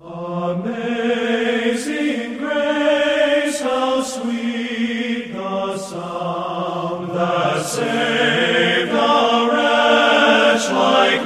Amazing grace, how sweet the sound that saved a wretch like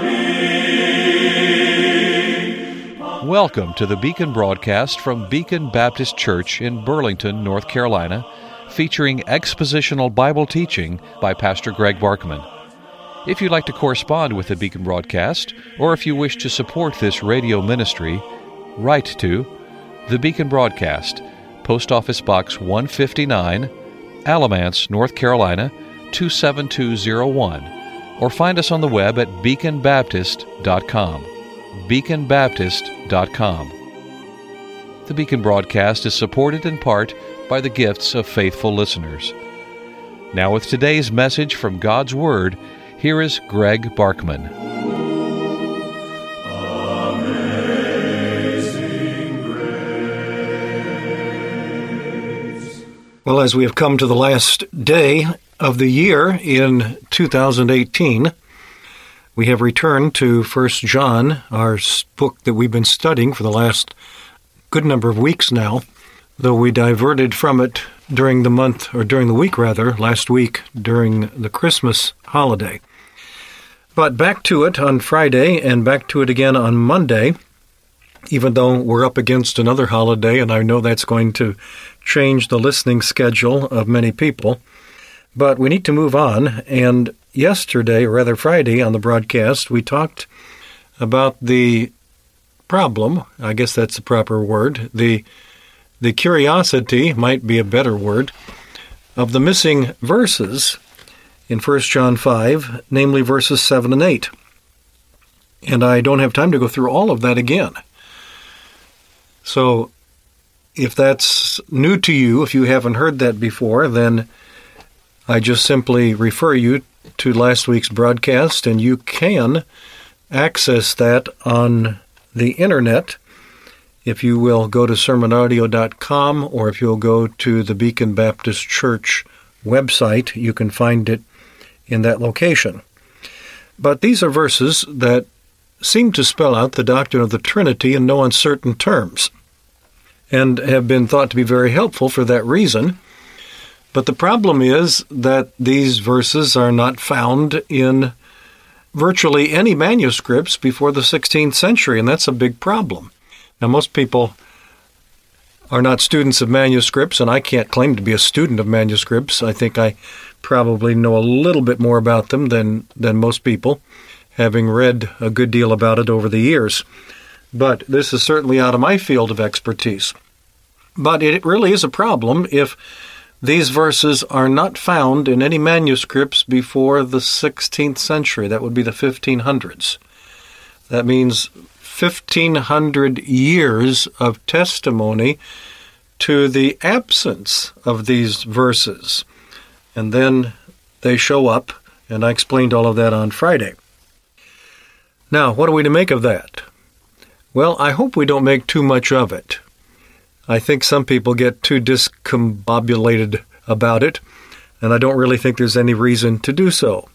me. Welcome to the Beacon broadcast from Beacon Baptist Church in Burlington, North Carolina, featuring expositional Bible teaching by Pastor Greg Barkman. If you'd like to correspond with the Beacon broadcast, or if you wish to support this radio ministry, write to the Beacon Broadcast, Post Office Box 159, Alamance, North Carolina 27201, or find us on the web at beaconbaptist.com. beaconbaptist.com. The Beacon Broadcast is supported in part by the gifts of faithful listeners. Now with today's message from God's Word, here is Greg Barkman. Well, as we have come to the last day of the year in 2018, we have returned to 1 John, our book that we've been studying for the last good number of weeks now, though we diverted from it during the week last week during the Christmas holiday. But back to it on Friday and back to it again on Monday, even though we're up against another holiday, and I know that's going to change the listening schedule of many people. But we need to move on, and yesterday, or rather Friday on the broadcast, we talked about the problem, I guess that's the proper word, the curiosity, might be a better word, of the missing verses in 1 John 5, namely verses 7 and 8. And I don't have time to go through all of that again. So, if that's new to you, if you haven't heard that before, then I just simply refer you to last week's broadcast, and you can access that on the internet. If you will go to sermonaudio.com, or if you'll go to the Beacon Baptist Church website, you can find it in that location. But these are verses that seem to spell out the doctrine of the Trinity in no uncertain terms, and have been thought to be very helpful for that reason. But the problem is that these verses are not found in virtually any manuscripts before the 16th century, and that's a big problem. Now, most people are not students of manuscripts, and I can't claim to be a student of manuscripts. I think I probably know a little bit more about them than most people, having read a good deal about it over the years. But this is certainly out of my field of expertise. But it really is a problem if these verses are not found in any manuscripts before the 16th century. That would be the 1500s. That means 1,500 years of testimony to the absence of these verses. And then they show up, and I explained all of that on Friday. Now, what are we to make of that? Well, I hope we don't make too much of it. I think some people get too discombobulated about it, and I don't really think there's any reason to do so.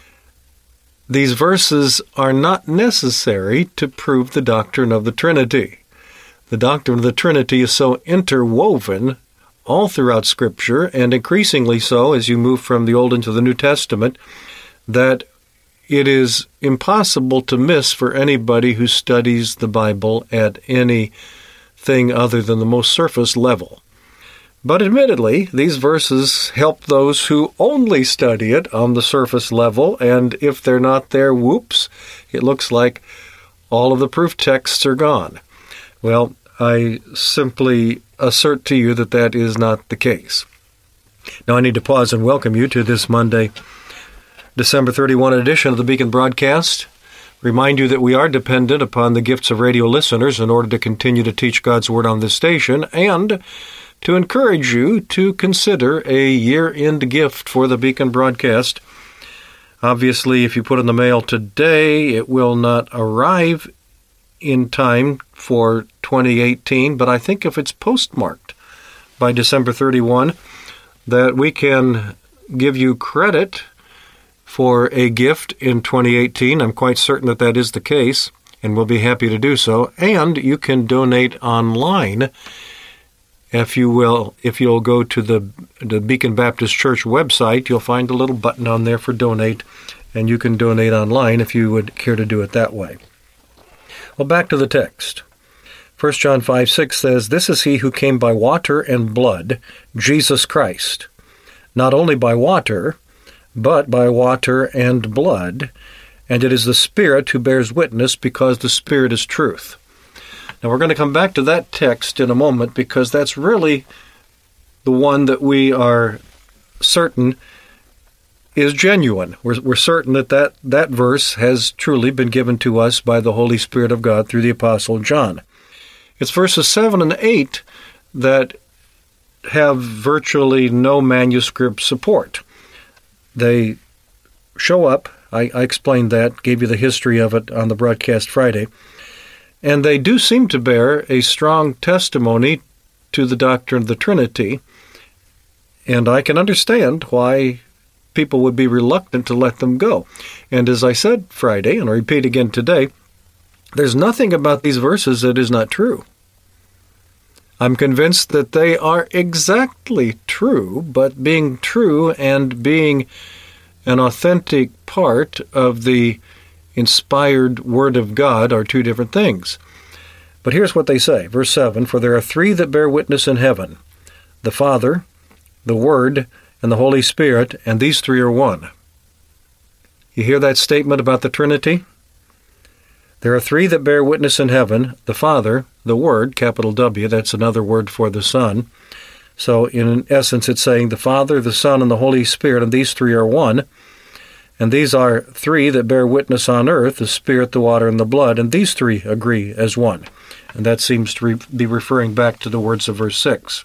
These verses are not necessary to prove the doctrine of the Trinity. The doctrine of the Trinity is so interwoven all throughout Scripture, and increasingly so as you move from the Old into the New Testament, that it is impossible to miss for anybody who studies the Bible at anything other than the most surface level. But admittedly, these verses help those who only study it on the surface level, and if they're not there, whoops, it looks like all of the proof texts are gone. Well, I simply assert to you that that is not the case. Now, I need to pause and welcome you to this Monday, December 31 edition of the Beacon Broadcast. Remind you that we are dependent upon the gifts of radio listeners in order to continue to teach God's Word on this station, and to encourage you to consider a year-end gift for the Beacon Broadcast. Obviously, if you put in the mail today, it will not arrive in time for 2018, but I think if it's postmarked by December 31, that we can give you credit for a gift in 2018. I'm quite certain that that is the case. and we'll be happy to do so. And you can donate online, if you'll go to the Beacon Baptist Church website. You'll find a little button on there for donate, and you can donate online if you would care to do it that way. Well, back to the text. 1 John 5:6 says, "This is he who came by water and blood, Jesus Christ. Not only by water, but by water and blood. And it is the Spirit who bears witness, because the Spirit is truth." Now, we're going to come back to that text in a moment, because that's really the one that we are certain is genuine. We're certain that verse has truly been given to us by the Holy Spirit of God through the Apostle John. It's verses 7 and 8 that have virtually no manuscript support. They show up. I explained that, gave you the history of it on the broadcast Friday. And they do seem to bear a strong testimony to the doctrine of the Trinity. And I can understand why people would be reluctant to let them go. And as I said Friday, and I repeat again today, there's nothing about these verses that is not true. I'm convinced that they are exactly true, but being true and being an authentic part of the inspired Word of God are two different things. But here's what they say, verse 7, "For there are three that bear witness in heaven, the Father, the Word, and the Holy Spirit, and these three are one." You hear that statement about the Trinity? There are three that bear witness in heaven, the Father, the Word, capital W, that's another word for the Son. So in essence it's saying the Father, the Son, and the Holy Spirit, and these three are one. And these are three that bear witness on earth, the Spirit, the water, and the blood, and these three agree as one. And that seems to be referring back to the words of verse 6.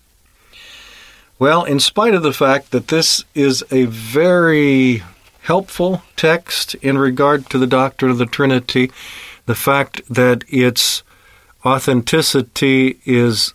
Well, in spite of the fact that this is a very helpful text in regard to the doctrine of the Trinity, the fact that its authenticity is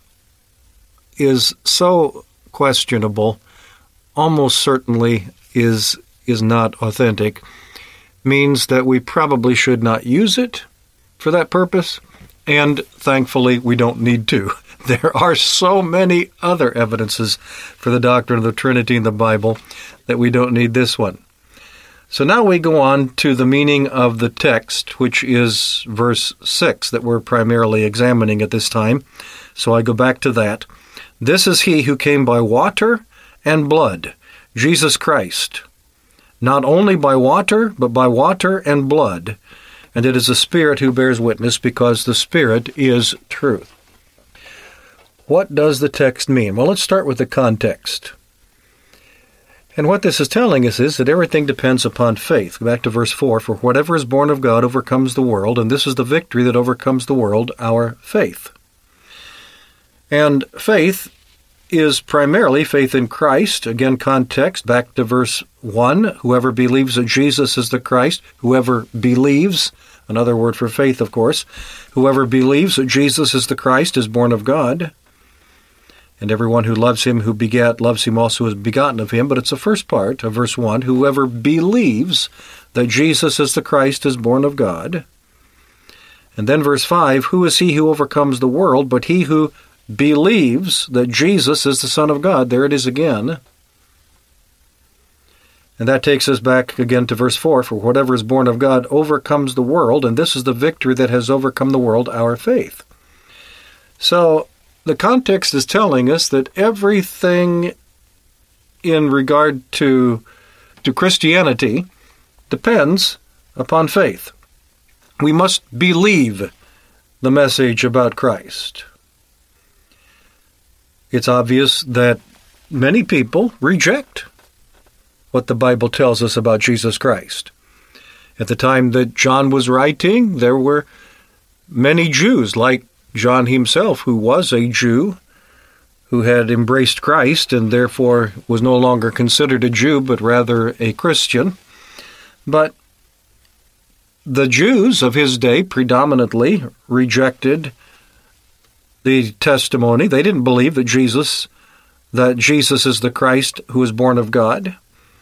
so questionable, almost certainly is not authentic, means that we probably should not use it for that purpose, and thankfully we don't need to. There are so many other evidences for the doctrine of the Trinity in the Bible that we don't need this one. So now we go on to the meaning of the text, which is verse 6 that we're primarily examining at this time. So I go back to that. "This is he who came by water and blood, Jesus Christ. Not only by water, but by water and blood. And it is the Spirit who bears witness, because the Spirit is truth." What does the text mean? Well, let's start with the context. And what this is telling us is that everything depends upon faith. Go back to verse 4, "For whatever is born of God overcomes the world, and this is the victory that overcomes the world, our faith." And faith is primarily faith in Christ. Again, context, back to verse 1, "Whoever believes that Jesus is the Christ," whoever believes, another word for faith, of course, "whoever believes that Jesus is the Christ is born of God. And everyone who loves him who begat loves him also who is begotten of him." But it's the first part of verse 1, "Whoever believes that Jesus is the Christ is born of God." And then verse 5, "Who is he who overcomes the world but he who believes that Jesus is the Son of God?" There it is again. And that takes us back again to verse 4, "For whatever is born of God overcomes the world, and this is the victory that has overcome the world, our faith." So the context is telling us that everything in regard to Christianity depends upon faith. We must believe the message about Christ. It's obvious that many people reject what the Bible tells us about Jesus Christ. At the time that John was writing, there were many Jews, like John himself, who was a Jew, who had embraced Christ and therefore was no longer considered a Jew, but rather a Christian. But the Jews of his day predominantly rejected the testimony. They didn't believe that Jesus is the Christ who is born of God.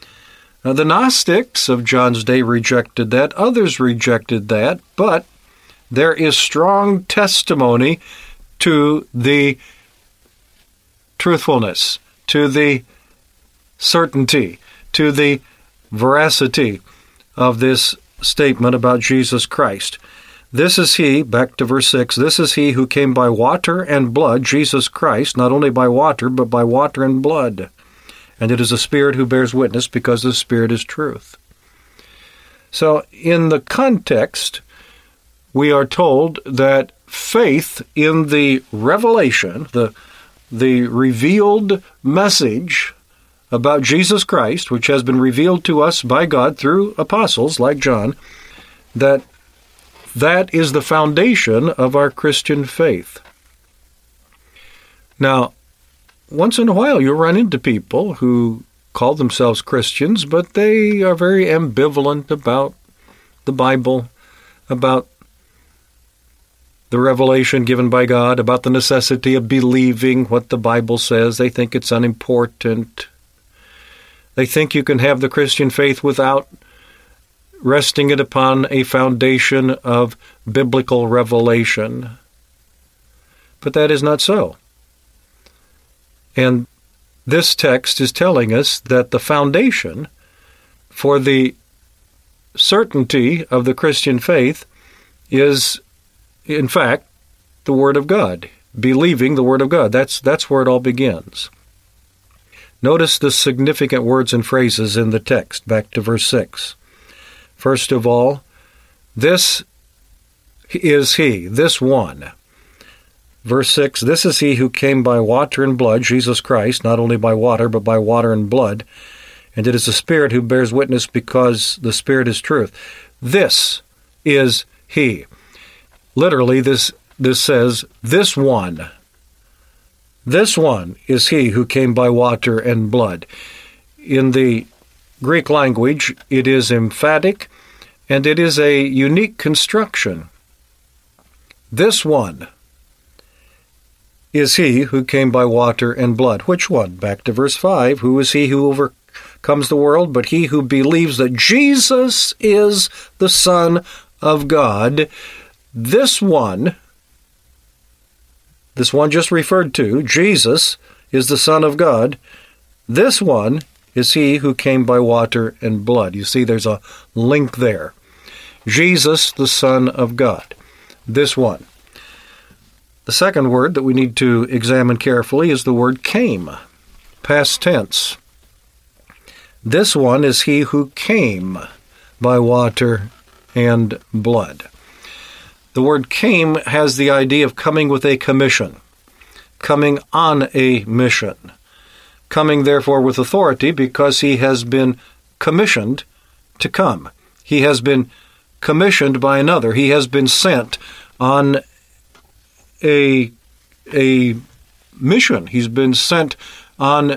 Now, the Gnostics of John's day rejected that. Others rejected that, but there is strong testimony to the truthfulness, to the certainty, to the veracity of this statement about Jesus Christ. This is he, back to verse 6, this is he who came by water and blood, Jesus Christ, not only by water, but by water and blood. And it is the Spirit who bears witness, because the Spirit is truth. So in the context, we are told that faith in the revelation, the revealed message about Jesus Christ, which has been revealed to us by God through apostles like John, that is the foundation of our Christian faith. Now, once in a while you'll run into people who call themselves Christians, but they are very ambivalent about the Bible, about the revelation given by God, about the necessity of believing what the Bible says. They think it's unimportant. They think you can have the Christian faith without resting it upon a foundation of biblical revelation. But that is not so. And this text is telling us that the foundation for the certainty of the Christian faith is, in fact, the Word of God, believing the Word of God. That's where it all begins. Notice the significant words and phrases in the text, back to verse 6. First of all, this is he, this one. Verse 6, this is he who came by water and blood, Jesus Christ, not only by water, but by water and blood. And it is the Spirit who bears witness, because the Spirit is truth. This is he. Literally, this says, this one. This one is he who came by water and blood. In the Greek language, it is emphatic, and it is a unique construction. This one is he who came by water and blood. Which one? Back to verse 5. Who is he who overcomes the world? But he who believes that Jesus is the Son of God. This one just referred to, Jesus, is the Son of God. This one is he who came by water and blood. You see, there's a link there. Jesus, the Son of God. This one. The second word that we need to examine carefully is the word came, past tense. This one is he who came by water and blood. The word came has the idea of coming with a commission, coming on a mission, coming therefore with authority, because he has been commissioned to come. He has been commissioned by another. He has been sent on a mission. He's been sent on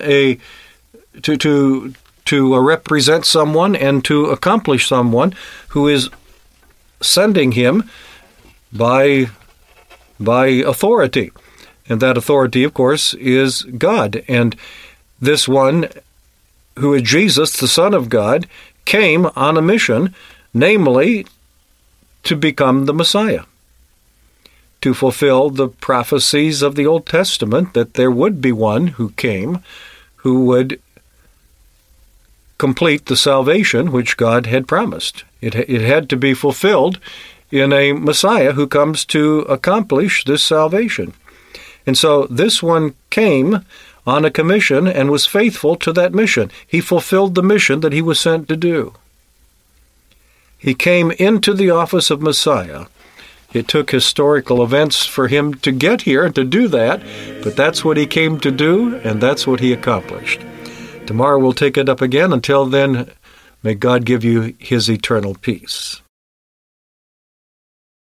to represent someone and to accomplish someone who is sending him by authority. And that authority, of course, is God. And this one, who is Jesus, the Son of God, came on a mission, namely to become the Messiah, to fulfill the prophecies of the Old Testament that there would be one who came who would complete the salvation which God had promised. It had to be fulfilled in a Messiah who comes to accomplish this salvation. And so this one came on a commission and was faithful to that mission. He fulfilled the mission that he was sent to do. He came into the office of Messiah. It took historical events for him to get here and to do that, but that's what he came to do, and that's what he accomplished. Tomorrow we'll take it up again. Until then, may God give you his eternal peace.